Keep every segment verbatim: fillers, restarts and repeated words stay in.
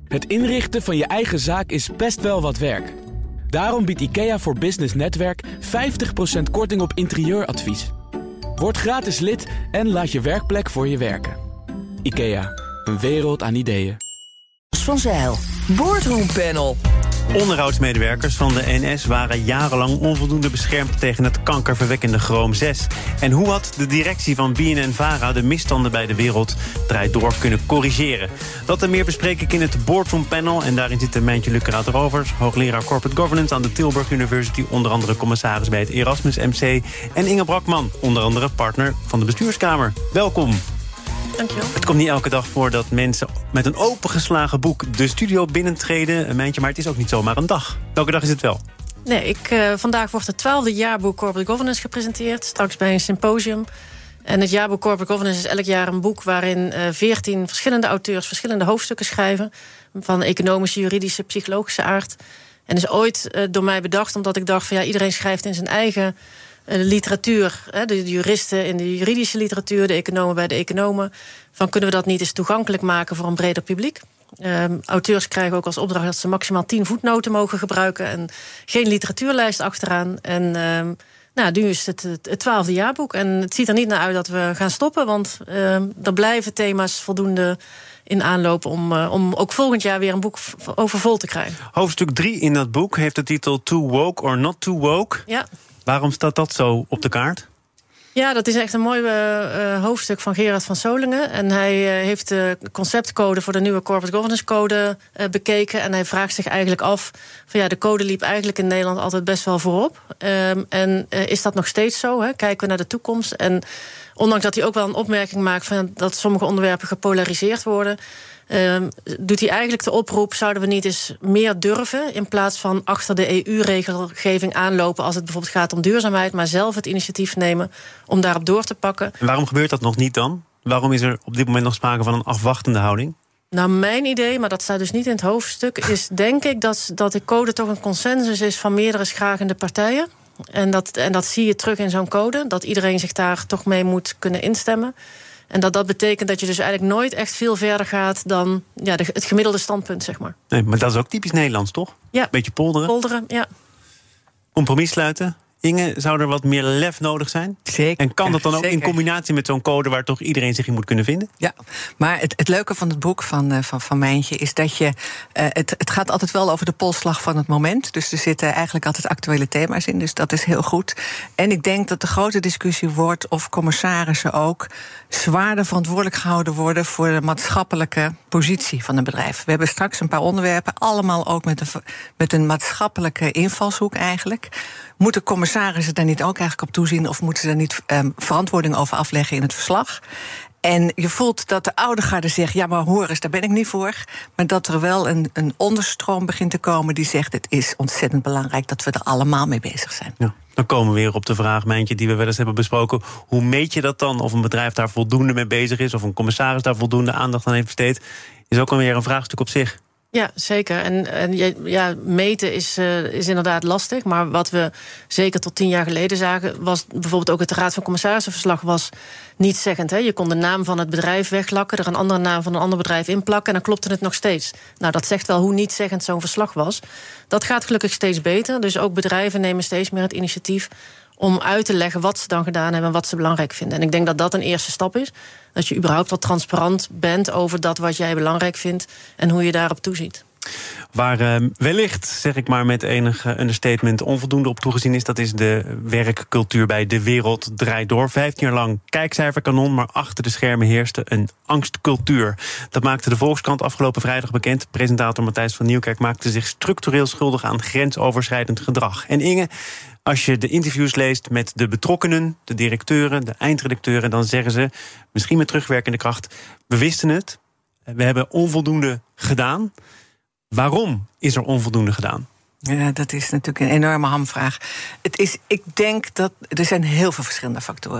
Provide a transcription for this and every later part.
Het inrichten van je eigen zaak is best wel wat werk. Daarom biedt IKEA voor Business Netwerk vijftig procent korting op interieuradvies. Word gratis lid en laat je werkplek voor je werken. IKEA, een wereld aan ideeën. Van Zijl, Boardroom Panel. Onderhoudsmedewerkers van de N S waren jarenlang onvoldoende beschermd tegen het kankerverwekkende chroom zes. En hoe had de directie van B N N-Vara de misstanden bij De Wereld Draait Door kunnen corrigeren? Dat en meer bespreek ik in het Boardroom Panel. En daarin zitten Mijntje Lucerater-Rovers, hoogleraar Corporate Governance aan de Tilburg University, onder andere commissaris bij het Erasmus M C. En Inge Brakman, onder andere partner van de bestuurskamer. Welkom. Dankjewel. Het komt niet elke dag voor dat mensen met een opengeslagen boek de studio binnentreden. Een Mijntje, maar het is ook niet zomaar een dag. Welke dag is het wel? Nee, ik, uh, vandaag wordt het twaalfde jaarboek Corporate Governance gepresenteerd. Straks bij een symposium. En het jaarboek Corporate Governance is elk jaar een boek waarin veertien uh, verschillende auteurs verschillende hoofdstukken schrijven. Van economische, juridische, psychologische aard. En is ooit uh, door mij bedacht omdat ik dacht van ja, iedereen schrijft in zijn eigen uh, literatuur. Hè, de juristen in de juridische literatuur, de economen bij de economen. Van kunnen we dat niet eens toegankelijk maken voor een breder publiek? Um, auteurs krijgen ook als opdracht dat ze maximaal tien voetnoten mogen gebruiken en geen literatuurlijst achteraan. En um, nou, nu is het het twaalfde jaarboek en het ziet er niet naar uit dat we gaan stoppen, want um, er blijven thema's voldoende in aanloop om, uh, om ook volgend jaar weer een boek over vol te krijgen. Hoofdstuk drie in dat boek heeft de titel Too Woke or Not Too Woke. Ja. Waarom staat dat zo op de kaart? Ja, dat is echt een mooi uh, hoofdstuk van Gerard van Solingen. En hij uh, heeft de conceptcode voor de nieuwe Corporate Governance Code uh, bekeken. En hij vraagt zich eigenlijk af van ja, de code liep eigenlijk in Nederland altijd best wel voorop. Um, en uh, is dat nog steeds zo? Hè? Kijken we naar de toekomst. En ondanks dat hij ook wel een opmerking maakt van dat sommige onderwerpen gepolariseerd worden, Um, doet hij eigenlijk de oproep, zouden we niet eens meer durven in plaats van achter de E U-regelgeving aanlopen als het bijvoorbeeld gaat om duurzaamheid, maar zelf het initiatief nemen om daarop door te pakken. En waarom gebeurt dat nog niet dan? Waarom is er op dit moment nog sprake van een afwachtende houding? Nou, mijn idee, maar dat staat dus niet in het hoofdstuk, is denk ik dat, dat de code toch een consensus is van meerdere schragende partijen. En dat, en dat zie je terug in zo'n code, dat iedereen zich daar toch mee moet kunnen instemmen. En dat dat betekent dat je dus eigenlijk nooit echt veel verder gaat dan ja, de, het gemiddelde standpunt, zeg maar. Nee, maar dat is ook typisch Nederlands, toch? Ja. Beetje polderen. Polderen, ja. Compromis sluiten. Inge, zou er wat meer lef nodig zijn? Zeker. En kan dat dan ook zeker. in combinatie met zo'n code waar toch iedereen zich in moet kunnen vinden? Ja, maar het, het leuke van het boek van, uh, van, van Mijntje is dat je. Uh, het, het gaat altijd wel over de polsslag van het moment. Dus er zitten eigenlijk altijd actuele thema's in. Dus dat is heel goed. En ik denk dat de grote discussie wordt of commissarissen ook zwaarder verantwoordelijk gehouden worden voor de maatschappelijke positie van een bedrijf. We hebben straks een paar onderwerpen, allemaal ook met een, met een maatschappelijke invalshoek eigenlijk. Moeten commissarissen daar niet ook eigenlijk op toezien of moeten ze daar niet um, verantwoording over afleggen in het verslag? En je voelt dat de oude garde zegt, ja, maar hoor eens, daar ben ik niet voor. Maar dat er wel een, een onderstroom begint te komen die zegt, het is ontzettend belangrijk dat we er allemaal mee bezig zijn. Ja. Dan komen we weer op de vraag, Mijntje, die we wel eens hebben besproken. Hoe meet je dat dan? Of een bedrijf daar voldoende mee bezig is, of een commissaris daar voldoende aandacht aan heeft besteed, is ook alweer een vraagstuk op zich. Ja, zeker. En, en ja, meten is, uh, is inderdaad lastig. Maar wat we zeker tot tien jaar geleden zagen, was bijvoorbeeld ook het Raad van Commissarissenverslag was nietszeggend. Hè? Je kon de naam van het bedrijf weglakken, er een andere naam van een ander bedrijf inplakken en dan klopte het nog steeds. Nou, dat zegt wel hoe nietszeggend zo'n verslag was. Dat gaat gelukkig steeds beter. Dus ook bedrijven nemen steeds meer het initiatief om uit te leggen wat ze dan gedaan hebben en wat ze belangrijk vinden. En ik denk dat dat een eerste stap is. Dat je überhaupt wat transparant bent over dat wat jij belangrijk vindt en hoe je daarop toeziet. Waar uh, wellicht, zeg ik maar met enig understatement, onvoldoende op toegezien is, dat is de werkcultuur bij De Wereld Draait Door. Vijftien jaar lang kijkcijferkanon, maar achter de schermen heerste een angstcultuur. Dat maakte de Volkskrant afgelopen vrijdag bekend. Presentator Matthijs van Nieuwkerk maakte zich structureel schuldig aan grensoverschrijdend gedrag. En Inge, als je de interviews leest met de betrokkenen, de directeuren, de eindredacteuren, dan zeggen ze, misschien met terugwerkende kracht, we wisten het, we hebben onvoldoende gedaan. Waarom is er onvoldoende gedaan? Ja, dat is natuurlijk een enorme hamvraag. Het is, ik denk dat er zijn heel veel verschillende factoren.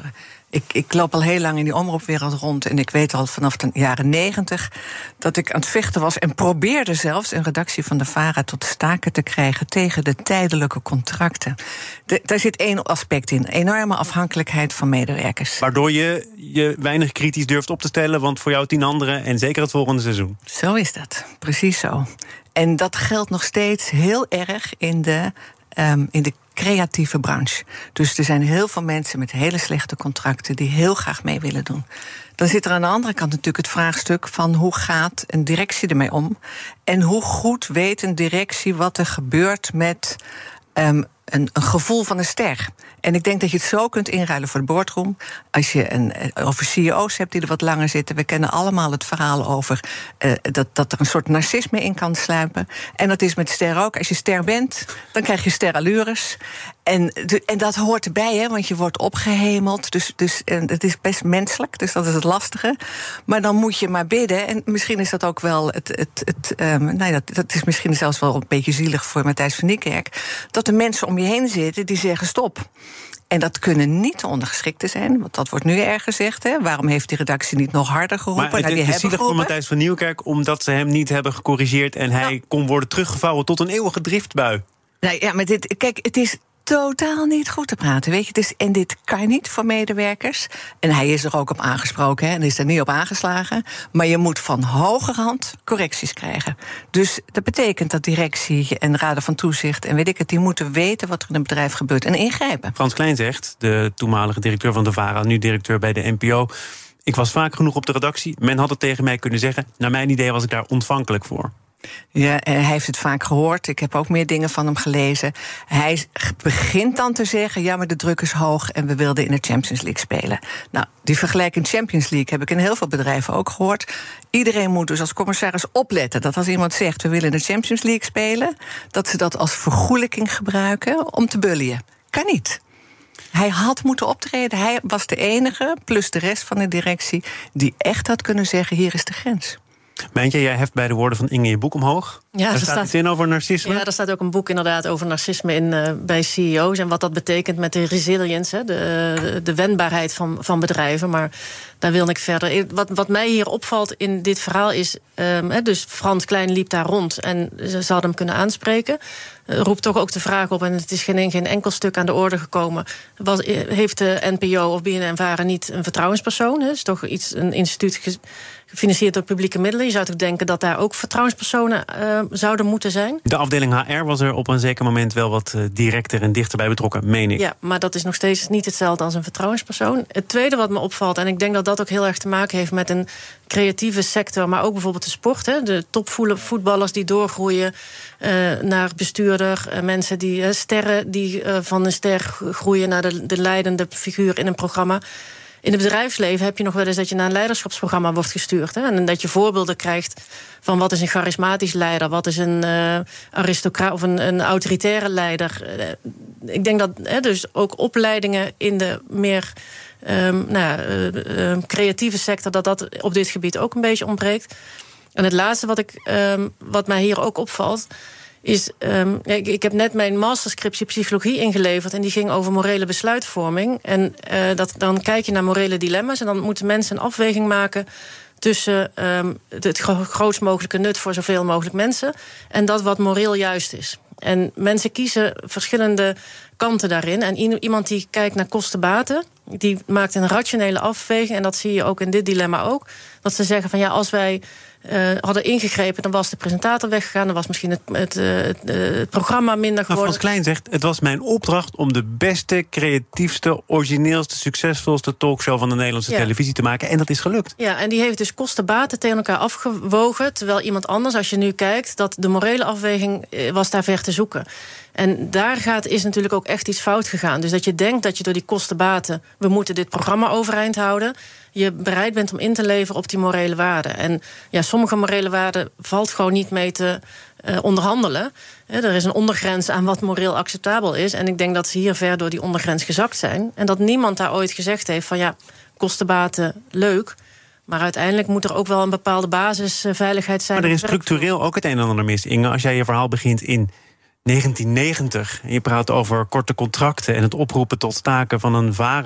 Ik, ik loop al heel lang in die omroepwereld rond. En ik weet al vanaf de jaren negentig dat ik aan het vechten was. En probeerde zelfs een redactie van de VARA tot staken te krijgen tegen de tijdelijke contracten. De, daar zit één aspect in. Enorme afhankelijkheid van medewerkers. Waardoor je je weinig kritisch durft op te stellen. Want voor jou tien anderen en zeker het volgende seizoen. Zo is dat. Precies zo. En dat geldt nog steeds heel erg in de, um, in de creatieve branche. Dus er zijn heel veel mensen met hele slechte contracten die heel graag mee willen doen. Dan zit er aan de andere kant natuurlijk het vraagstuk van hoe gaat een directie ermee om? En hoe goed weet een directie wat er gebeurt met um, een, een gevoel van een ster? En ik denk dat je het zo kunt inruilen voor de boardroom. Als je een, over C E O's hebt die er wat langer zitten. We kennen allemaal het verhaal over uh, dat, dat er een soort narcisme in kan sluipen. En dat is met ster ook. Als je ster bent, dan krijg je sterallures. En, en dat hoort erbij, hè, want je wordt opgehemeld. Dus, dus en het is best menselijk, dus dat is het lastige. Maar dan moet je maar bidden. En misschien is dat ook wel het. het, het um, nou ja, dat, dat is misschien zelfs wel een beetje zielig voor Matthijs van Niekerk. Dat er mensen om je heen zitten die zeggen stop. En dat kunnen niet de ondergeschikten zijn, want dat wordt nu erg gezegd. Hè. Waarom heeft die redactie niet nog harder geroepen? Maar het, nou, die het is zielig voor Matthijs van Nieuwkerk omdat ze hem niet hebben gecorrigeerd en hij ja. kon worden teruggevouwen tot een eeuwige driftbui. Nou ja, maar dit, kijk, het is totaal niet goed te praten, weet je. Het is, en dit kan niet voor medewerkers. En hij is er ook op aangesproken, hè, en is er niet op aangeslagen. Maar je moet van hogerhand correcties krijgen. Dus dat betekent dat directie en raden van toezicht en weet ik het, die moeten weten wat er in een bedrijf gebeurt en ingrijpen. Frans Klein zegt, de toenmalige directeur van de VARA, nu directeur bij de N P O... ik was vaak genoeg op de redactie. Men had het tegen mij kunnen zeggen. Naar mijn idee was ik daar ontvankelijk voor. Ja, hij heeft het vaak gehoord. Ik heb ook meer dingen van hem gelezen. Hij begint dan te zeggen, ja, maar de druk is hoog en we wilden in de Champions League spelen. Nou, die vergelijking Champions League heb ik in heel veel bedrijven ook gehoord. Iedereen moet dus als commissaris opletten dat als iemand zegt, we willen in de Champions League spelen, dat ze dat als vergoelijking gebruiken om te bullyen. Kan niet. Hij had moeten optreden. Hij was de enige, plus de rest van de directie, die echt had kunnen zeggen, hier is de grens. Mijntje, jij heft bij de woorden van Inge je boek omhoog. Ja, daar staat, staat iets in over narcisme. Ja, er staat ook een boek inderdaad over narcisme in uh, bij C E O's en wat dat betekent met de resilience, hè, de, de wendbaarheid van, van bedrijven. Maar daar wil ik verder. Wat, wat mij hier opvalt in dit verhaal is, um, dus Frans Klein liep daar rond en ze hadden hem kunnen aanspreken. Uh, roept toch ook de vraag op, en het is geen, geen enkel stuk aan de orde gekomen. Was, heeft de N P O of B N N-VARA niet een vertrouwenspersoon? Het is toch iets, een instituut gefinancierd door publieke middelen. Je zou toch denken dat daar ook vertrouwenspersonen uh, zouden moeten zijn? De afdeling H R was er op een zeker moment wel wat uh, directer en dichter bij betrokken, meen ik. Ja, maar dat is nog steeds niet hetzelfde als een vertrouwenspersoon. Het tweede wat me opvalt, en ik denk dat dat ook heel erg te maken heeft met een creatieve sector, maar ook bijvoorbeeld de sport. Hè, de topvoetballers die doorgroeien uh, naar bestuurder. Uh, mensen die, uh, sterren die uh, van een ster groeien naar de, de leidende figuur in een programma. In het bedrijfsleven heb je nog wel eens dat je naar een leiderschapsprogramma wordt gestuurd. Hè? En dat je voorbeelden krijgt van wat is een charismatisch leider, wat is een uh, aristocraat of een, een autoritaire leider. Uh, ik denk dat hè, dus ook opleidingen in de meer um, nou ja, uh, uh, creatieve sector, dat dat op dit gebied ook een beetje ontbreekt. En het laatste wat, ik, um, wat mij hier ook opvalt is, um, ik, ik heb net mijn masterscriptie psychologie ingeleverd en die ging over morele besluitvorming. En uh, dat, dan kijk je naar morele dilemma's en dan moeten mensen een afweging maken tussen um, het grootst mogelijke nut voor zoveel mogelijk mensen en dat wat moreel juist is. En mensen kiezen verschillende kanten daarin. En iemand die kijkt naar kosten-baten, die maakt een rationele afweging, en dat zie je ook in dit dilemma ook, dat ze zeggen van ja, als wij Uh, hadden ingegrepen, dan was de presentator weggegaan, dan was misschien het, het, het, het programma minder geworden. Maar Frans Klein zegt, het was mijn opdracht om de beste, creatiefste, origineelste, succesvolste talkshow van de Nederlandse ja. televisie te maken, en dat is gelukt. Ja, en die heeft dus kosten-baten tegen elkaar afgewogen, terwijl iemand anders, als je nu kijkt, dat de morele afweging was daar ver te zoeken. En daar gaat, is natuurlijk ook echt iets fout gegaan. Dus dat je denkt dat je door die kosten-baten, we moeten dit programma overeind houden, je bereid bent om in te leveren op die morele waarden. En ja, sommige morele waarden valt gewoon niet mee te uh, onderhandelen. He, er is een ondergrens aan wat moreel acceptabel is. En ik denk dat ze hier ver door die ondergrens gezakt zijn. En dat niemand daar ooit gezegd heeft van ja, kosten-baten leuk, maar uiteindelijk moet er ook wel een bepaalde basisveiligheid zijn. Maar er is structureel ook het een en ander mis, Inge. Als jij je verhaal begint in negentien negentig en je praat over korte contracten en het oproepen tot staken van een VARA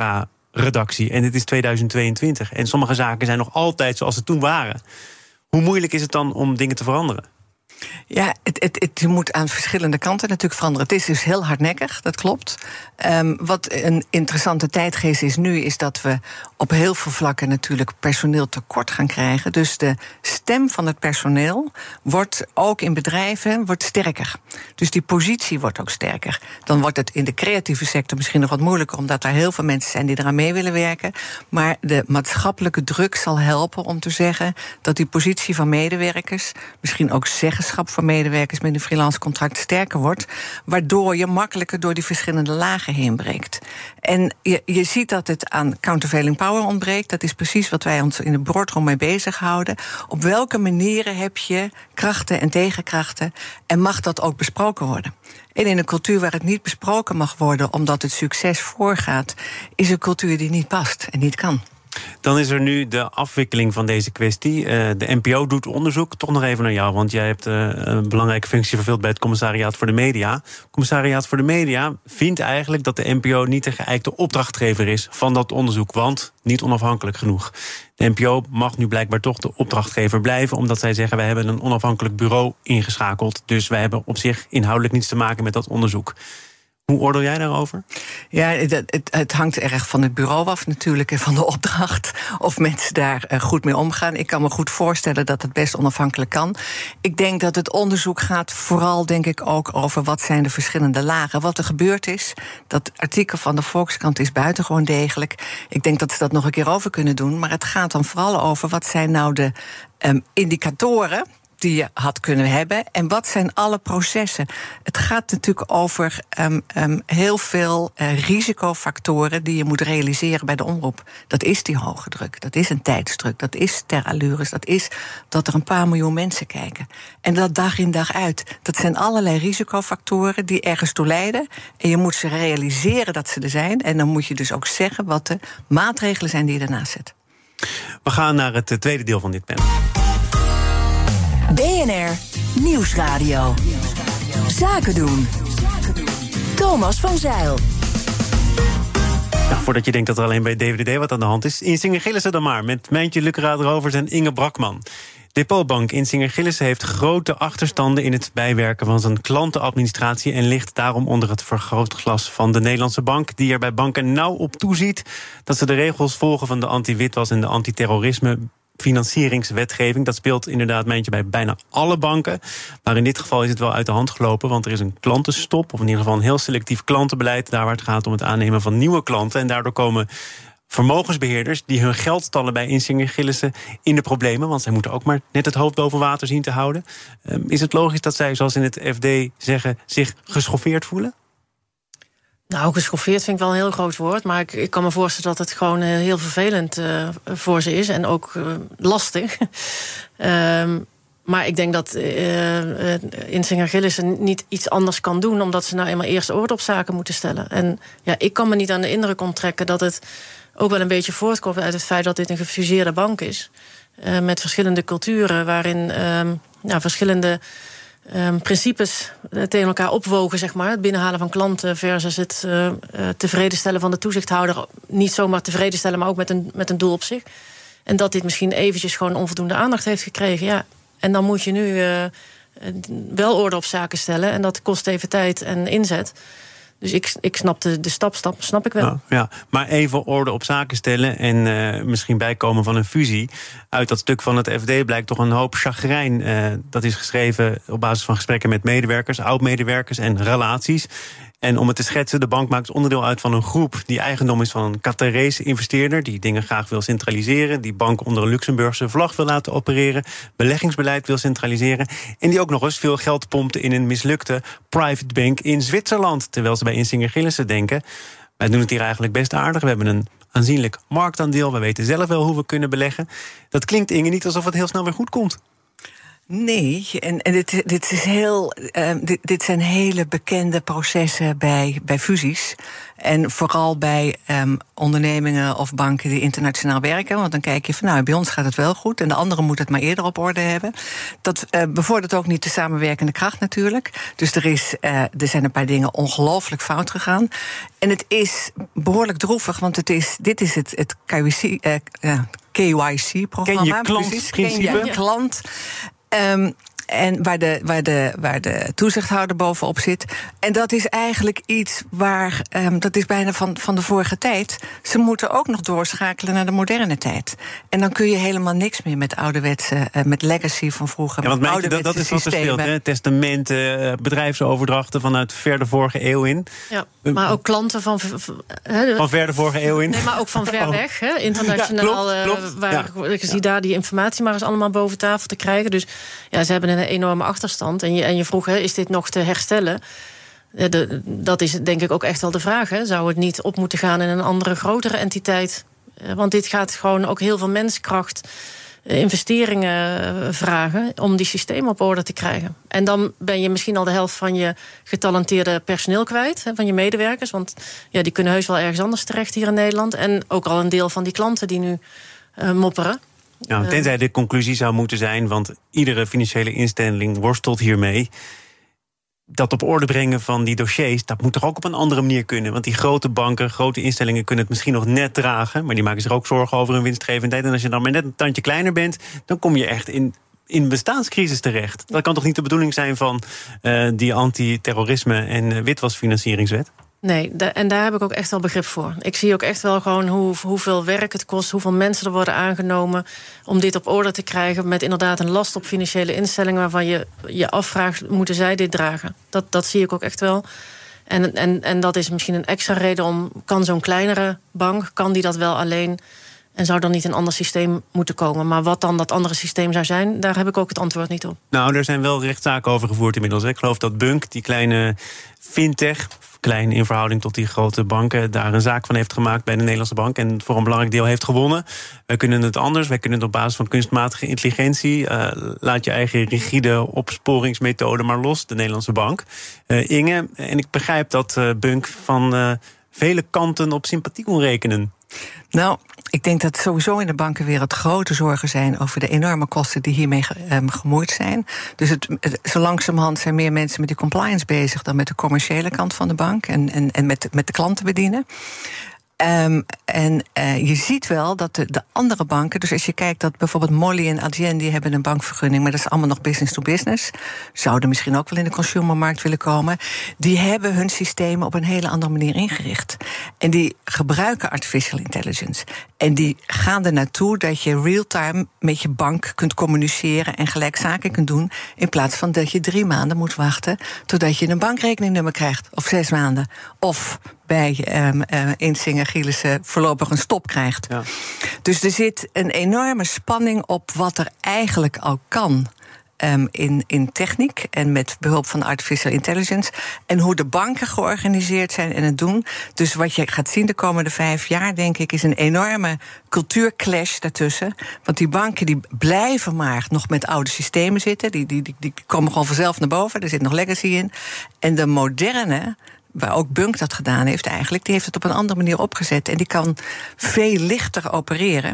redactie. En dit is tweeduizend tweeëntwintig. En sommige zaken zijn nog altijd zoals ze toen waren. Hoe moeilijk is het dan om dingen te veranderen? Ja, het, het, het moet aan verschillende kanten natuurlijk veranderen. Het is dus heel hardnekkig, dat klopt. Um, wat een interessante tijdgeest is nu, is dat we op heel veel vlakken natuurlijk personeel tekort gaan krijgen. Dus de stem van het personeel wordt ook in bedrijven wordt sterker. Dus die positie wordt ook sterker. Dan wordt het in de creatieve sector misschien nog wat moeilijker, omdat er heel veel mensen zijn die eraan mee willen werken. Maar de maatschappelijke druk zal helpen om te zeggen dat die positie van medewerkers, misschien ook zeggenschap voor medewerkers met een freelance contract sterker wordt, waardoor je makkelijker door die verschillende lagen heen breekt. En je, je ziet dat het aan countervailing power ontbreekt. Dat is precies wat wij ons in de boardroom mee bezighouden. Op welke manieren heb je krachten en tegenkrachten en mag dat ook besproken worden? En in een cultuur waar het niet besproken mag worden omdat het succes voorgaat, is een cultuur die niet past en niet kan. Dan is er nu de afwikkeling van deze kwestie. Uh, de N P O doet onderzoek. Toch nog even naar jou, want jij hebt uh, een belangrijke functie vervuld bij het Commissariaat voor de Media. Het Commissariaat voor de Media vindt eigenlijk dat de N P O niet de geëikte opdrachtgever is van dat onderzoek, want niet onafhankelijk genoeg. De N P O mag nu blijkbaar toch de opdrachtgever blijven, omdat zij zeggen wij hebben een onafhankelijk bureau ingeschakeld. Dus wij hebben op zich inhoudelijk niets te maken met dat onderzoek. Hoe oordeel jij daarover? Ja, het, het, het hangt erg van het bureau af natuurlijk en van de opdracht. Of mensen daar uh, goed mee omgaan. Ik kan me goed voorstellen dat het best onafhankelijk kan. Ik denk dat het onderzoek gaat vooral, denk ik, ook over wat zijn de verschillende lagen. Wat er gebeurd is. Dat artikel van de Volkskrant is buitengewoon degelijk. Ik denk dat ze dat nog een keer over kunnen doen. Maar het gaat dan vooral over wat zijn nou de um, indicatoren die je had kunnen hebben. En wat zijn alle processen? Het gaat natuurlijk over um, um, heel veel uh, risicofactoren die je moet realiseren bij de omroep. Dat is die hoge druk, dat is een tijdsdruk, dat is terallures, dat is dat er een paar miljoen mensen kijken. En dat dag in dag uit. Dat zijn allerlei risicofactoren die ergens toe leiden. En je moet ze realiseren dat ze er zijn. En dan moet je dus ook zeggen wat de maatregelen zijn die je daarnaast zet. We gaan naar het tweede deel van dit panel. B N R Nieuwsradio. Zaken doen. Thomas van Zeil. Nou, voordat je denkt dat er alleen bij D V D D wat aan de hand is, Insinger Gillissen dan maar, met Mijntje Lukkeraad-Rovers en Inge Brakman. Depotbank Insinger Gillissen heeft grote achterstanden in het bijwerken van zijn klantenadministratie en ligt daarom onder het vergrootglas van de Nederlandse bank, die er bij banken nauw op toeziet dat ze de regels volgen van de anti-witwas en de antiterrorisme financieringswetgeving. Dat speelt inderdaad, Mijntje, bij bijna alle banken. Maar in dit geval is het wel uit de hand gelopen, want er is een klantenstop, of in ieder geval een heel selectief klantenbeleid, daar waar het gaat om het aannemen van nieuwe klanten. En daardoor komen vermogensbeheerders die hun geld stallen bij Insinger Gillissen in de problemen, want zij moeten ook maar net het hoofd boven water zien te houden. Um, is het logisch dat zij, zoals in het F D zeggen, zich geschoffeerd voelen? Nou, geschoffeerd vind ik wel een heel groot woord. Maar ik, ik kan me voorstellen dat het gewoon uh, heel vervelend uh, voor ze is. En ook uh, lastig. um, maar ik denk dat uh, uh, Insinger Gillissen niet iets anders kan doen, omdat ze nou eenmaal eerst orde op zaken moeten stellen. En ja, ik kan me niet aan de indruk onttrekken dat het ook wel een beetje voortkomt uit het feit dat dit een gefuseerde bank is. Uh, met verschillende culturen, waarin uh, nou, verschillende Um, principes tegen elkaar opwogen, zeg maar. Het binnenhalen van klanten versus het uh, uh, tevreden stellen van de toezichthouder. Niet zomaar tevreden stellen, maar ook met een, met een doel op zich. En dat dit misschien eventjes gewoon onvoldoende aandacht heeft gekregen. Ja. En dan moet je nu uh, wel orde op zaken stellen. En dat kost even tijd en inzet. Dus ik, ik snap de, de stap, stap, snap ik wel. Ja, ja, maar even orde op zaken stellen en uh, misschien bijkomen van een fusie. Uit dat stuk van het F D blijkt toch een hoop chagrijn. Uh, dat is geschreven op basis van gesprekken met medewerkers, oud-medewerkers en relaties. En om het te schetsen, de bank maakt onderdeel uit van een groep die eigendom is van een Qatarese investeerder, die dingen graag wil centraliseren, die bank onder een Luxemburgse vlag wil laten opereren, beleggingsbeleid wil centraliseren en die ook nog eens veel geld pompte in een mislukte private bank in Zwitserland, terwijl ze bij Insinger Gillissen denken, wij doen het hier eigenlijk best aardig, we hebben een aanzienlijk marktaandeel, we weten zelf wel hoe we kunnen beleggen. Dat klinkt, Inge, niet alsof het heel snel weer goed komt. Nee, en, en dit, dit, is heel, uh, dit, dit zijn hele bekende processen bij, bij fusies. En vooral bij um, ondernemingen of banken die internationaal werken. Want dan kijk je van, nou, bij ons gaat het wel goed en de anderen moeten het maar eerder op orde hebben. Dat uh, bevordert ook niet de samenwerkende kracht natuurlijk. Dus er, is, uh, er zijn een paar dingen ongelooflijk fout gegaan. En het is behoorlijk droevig, want het is, dit is het, het K Y C, uh, uh, K Y C-programma. Ken je klant, precies, ken je klant. Um, En waar de, waar, de, waar de toezichthouder bovenop zit. En dat is eigenlijk iets waar, um, dat is bijna van, van de vorige tijd. Ze moeten ook nog doorschakelen naar de moderne tijd. En dan kun je helemaal niks meer met ouderwetse, uh, met legacy van vroeger. Ja, want met meid, dat, dat is wat er speelt, hè? Testamenten, bedrijfsoverdrachten vanuit ver de vorige eeuw in. Ja, maar ook klanten van... He, van ver de vorige eeuw in? Nee, maar ook van ver weg, hè? Internationaal. Ja, klopt, klopt. Waar ja. ik zie daar die informatie maar eens allemaal boven tafel te krijgen. Dus ja, ze hebben een enorme achterstand. En je, en je vroeg, hè, is dit nog te herstellen? De, dat is denk ik ook echt wel de vraag. Hè? Zou het niet op moeten gaan in een andere, grotere entiteit? Want dit gaat gewoon ook heel veel menskracht, investeringen vragen om die systemen op orde te krijgen. En dan ben je misschien al de helft van je getalenteerde personeel kwijt, hè, van je medewerkers. Want ja, die kunnen heus wel ergens anders terecht hier in Nederland. En ook al een deel van die klanten die nu uh, mopperen. Ja, tenzij de conclusie zou moeten zijn, want iedere financiële instelling worstelt hiermee. Dat op orde brengen van die dossiers, dat moet toch ook op een andere manier kunnen. Want die grote banken, grote instellingen kunnen het misschien nog net dragen, maar die maken zich ook zorgen over hun winstgevendheid. En als je dan maar net een tandje kleiner bent, dan kom je echt in, in bestaanscrisis terecht. Dat kan toch niet de bedoeling zijn van uh, die anti-terrorisme en uh, witwasfinancieringswet? Nee, da- en daar heb ik ook echt wel begrip voor. Ik zie ook echt wel gewoon hoe, hoeveel werk het kost, hoeveel mensen er worden aangenomen om dit op orde te krijgen, met inderdaad een last op financiële instellingen waarvan je je afvraagt, moeten zij dit dragen? Dat, dat zie ik ook echt wel. En, en, en dat is misschien een extra reden om, kan zo'n kleinere bank, kan die dat wel alleen? En zou dan niet een ander systeem moeten komen? Maar wat dan dat andere systeem zou zijn, daar heb ik ook het antwoord niet op. Nou, er zijn wel rechtszaken over gevoerd inmiddels. Ik geloof dat Bunk, die kleine fintech, klein in verhouding tot die grote banken, daar een zaak van heeft gemaakt bij de Nederlandse bank en voor een belangrijk deel heeft gewonnen. Wij kunnen het anders. Wij kunnen het op basis van kunstmatige intelligentie. Uh, laat je eigen rigide opsporingsmethode maar los, de Nederlandse bank. Uh, Inge, en ik begrijp dat uh, Bunk van uh, vele kanten op sympathie kon rekenen. Nou, ik denk dat sowieso in de bankenwereld grote zorgen zijn over de enorme kosten die hiermee um, gemoeid zijn. Dus het, het, zo langzamerhand zijn meer mensen met die compliance bezig dan met de commerciële kant van de bank en, en, en met, met de klanten bedienen. Um, en uh, je ziet wel dat de, de andere banken, dus als je kijkt dat bijvoorbeeld Molly en Adyen, die hebben een bankvergunning, maar dat is allemaal nog business to business, zouden misschien ook wel in de consumermarkt willen komen, die hebben hun systemen op een hele andere manier ingericht. En die gebruiken artificial intelligence. En die gaan er naartoe dat je real-time met je bank kunt communiceren en gelijk zaken kunt doen, in plaats van dat je drie maanden moet wachten totdat je een bankrekeningnummer krijgt, of zes maanden. Of bij um, uh, Insinger Gielissen voorlopig een stop krijgt. Ja. Dus er zit een enorme spanning op wat er eigenlijk al kan um, in, in techniek en met behulp van artificial intelligence en hoe de banken georganiseerd zijn en het doen. Dus wat je gaat zien de komende vijf jaar, denk ik, is een enorme cultuurclash daartussen. Want die banken die blijven maar nog met oude systemen zitten. Die, die, die, die komen gewoon vanzelf naar boven. Er zit nog legacy in. En de moderne, waar ook Bunk dat gedaan heeft eigenlijk, die heeft het op een andere manier opgezet. En die kan veel lichter opereren.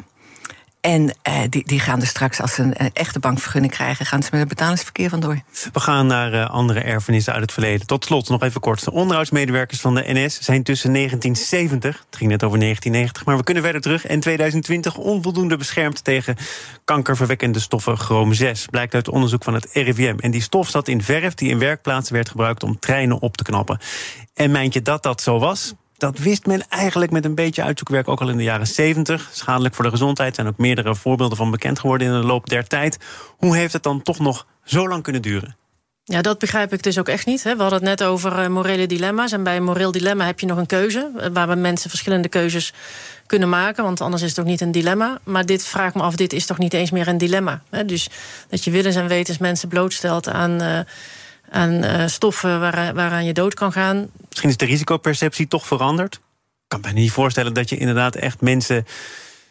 En uh, die, die gaan er straks, als ze een, een echte bankvergunning krijgen, gaan ze met het betalingsverkeer vandoor. We gaan naar uh, andere erfenissen uit het verleden. Tot slot nog even kort. De onderhoudsmedewerkers van de N S zijn tussen negentien zeventig, het ging net over negentien negentig, maar we kunnen verder terug, en tweeduizend twintig onvoldoende beschermd tegen kankerverwekkende stoffen chroom zes. Blijkt uit onderzoek van het R I V M. En die stof zat in verf die in werkplaatsen werd gebruikt om treinen op te knappen. En meint je dat dat zo was? Dat wist men eigenlijk met een beetje uitzoekwerk ook al in de jaren zeventig. Schadelijk voor de gezondheid, zijn ook meerdere voorbeelden van bekend geworden in de loop der tijd. Hoe heeft het dan toch nog zo lang kunnen duren? Ja, dat begrijp ik dus ook echt niet. Hè. We hadden het net over uh, morele dilemma's. En bij een moreel dilemma heb je nog een keuze, uh, waar mensen verschillende keuzes kunnen maken, want anders is het ook niet een dilemma. Maar dit vraagt me af, dit is toch niet eens meer een dilemma. Hè. Dus dat je willens en wetens mensen blootstelt aan Uh, aan uh, stoffen waar, waaraan je dood kan gaan. Misschien is de risicoperceptie toch veranderd? Ik kan me niet voorstellen dat je inderdaad echt mensen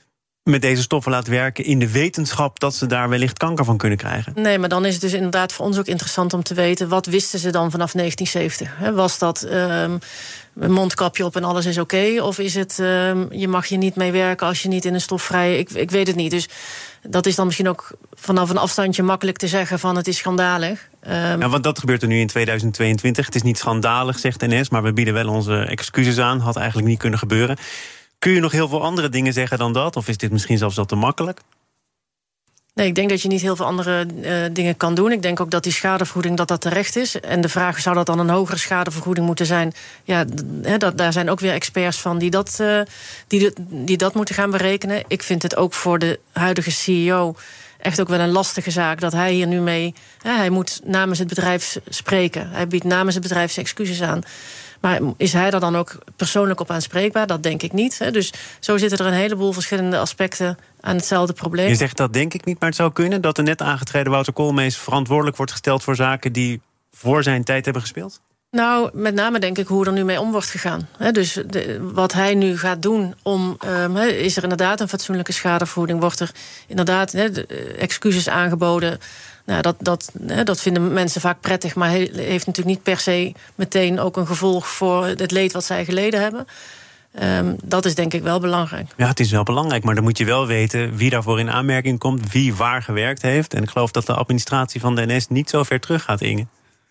met deze stoffen laat werken in de wetenschap dat ze daar wellicht kanker van kunnen krijgen. Nee, maar dan is het dus inderdaad voor ons ook interessant om te weten, wat wisten ze dan vanaf negentien zeventig? Was dat um, een mondkapje op en alles is oké? Okay? Of is het, um, je mag hier niet mee werken als je niet in een stofvrije... Ik, ik weet het niet, dus dat is dan misschien ook vanaf een afstandje makkelijk te zeggen van het is schandalig. Um, ja, want dat gebeurt er nu in tweeduizend tweeëntwintig. Het is niet schandalig, zegt N S, maar we bieden wel onze excuses aan. Had eigenlijk niet kunnen gebeuren. Kun je nog heel veel andere dingen zeggen dan dat? Of is dit misschien zelfs al te makkelijk? Nee, ik denk dat je niet heel veel andere uh, dingen kan doen. Ik denk ook dat die schadevergoeding dat dat terecht is. En de vraag, zou dat dan een hogere schadevergoeding moeten zijn? Ja, d- he, dat, daar zijn ook weer experts van die dat, uh, die, de, die dat moeten gaan berekenen. Ik vind het ook voor de huidige C E O echt ook wel een lastige zaak dat hij hier nu mee... Hè, hij moet namens het bedrijf spreken. Hij biedt namens het bedrijf zijn excuses aan. Maar is hij daar dan ook persoonlijk op aanspreekbaar? Dat denk ik niet. Hè. Dus zo zitten er een heleboel verschillende aspecten aan hetzelfde probleem. Je zegt dat denk ik niet, maar het zou kunnen dat de net aangetreden Wouter Koolmees verantwoordelijk wordt gesteld voor zaken die voor zijn tijd hebben gespeeld? Nou, met name denk ik hoe er nu mee om wordt gegaan. He, dus de, wat hij nu gaat doen om... Um, he, is er inderdaad een fatsoenlijke schadevergoeding? Wordt er inderdaad he, de, excuses aangeboden? Nou, dat, dat, he, dat vinden mensen vaak prettig, maar he, heeft natuurlijk niet per se meteen ook een gevolg voor het leed wat zij geleden hebben. Um, dat is denk ik wel belangrijk. Ja, het is wel belangrijk, maar dan moet je wel weten wie daarvoor in aanmerking komt, wie waar gewerkt heeft. En ik geloof dat de administratie van de N S niet zo ver terug gaat, Inge.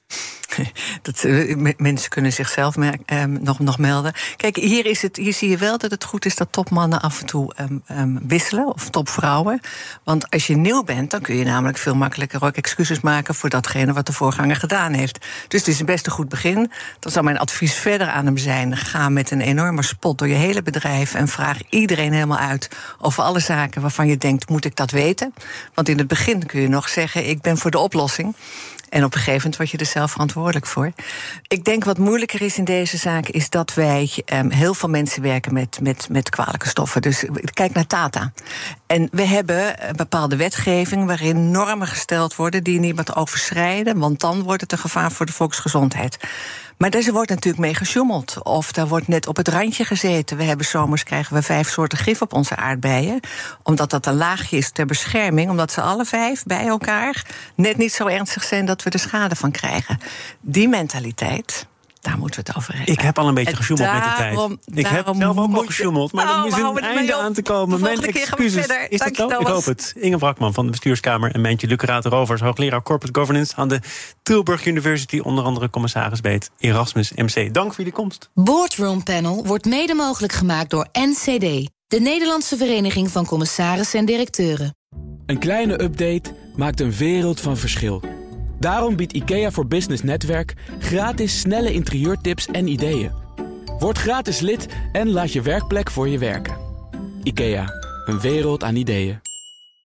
Dat, uh, mensen kunnen zichzelf merk, um, nog, nog melden. Kijk, hier, is het, hier zie je wel dat het goed is dat topmannen af en toe um, um, wisselen, of topvrouwen. Want als je nieuw bent, dan kun je namelijk veel makkelijker ook excuses maken voor datgene wat de voorganger gedaan heeft. Dus het is een best een goed begin. Dan zou mijn advies verder aan hem zijn: ga met een enorme spot door je hele bedrijf en vraag iedereen helemaal uit over alle zaken waarvan je denkt, moet ik dat weten? Want in het begin kun je nog zeggen, ik ben voor de oplossing. En op een gegeven moment word je er zelf verantwoordelijk voor. Ik denk wat moeilijker is in deze zaak is dat wij um, heel veel mensen werken met, met, met kwalijke stoffen. Dus kijk naar Tata. En we hebben een bepaalde wetgeving waarin normen gesteld worden die niemand overschrijden, want dan wordt het een gevaar voor de volksgezondheid. Maar daar wordt natuurlijk mee gesjoemeld. Of daar wordt net op het randje gezeten. We hebben zomers krijgen we vijf soorten gif op onze aardbeien. Omdat dat een laagje is ter bescherming. Omdat ze alle vijf bij elkaar net niet zo ernstig zijn dat we er schade van krijgen. Die mentaliteit, daar moeten we het over hebben. Ik heb al een beetje gesjoemeld met de tijd. Ik heb zelf ook al gesjoemeld, maar oh, er is een einde aan te komen. Mijn excuses. Is dat zo? Ik hoop het. Inge Brakman van de bestuurskamer en Mijntje Lucerato Rovers, hoogleraar Corporate Governance aan de Tilburg University, onder andere commissaris bij het Erasmus M C. Dank voor jullie komst. Boardroom Panel wordt mede mogelijk gemaakt door N C D, de Nederlandse Vereniging van Commissarissen en Directeuren. Een kleine update maakt een wereld van verschil. Daarom biedt IKEA voor Business Netwerk gratis snelle interieurtips en ideeën. Word gratis lid en laat je werkplek voor je werken. IKEA, een wereld aan ideeën.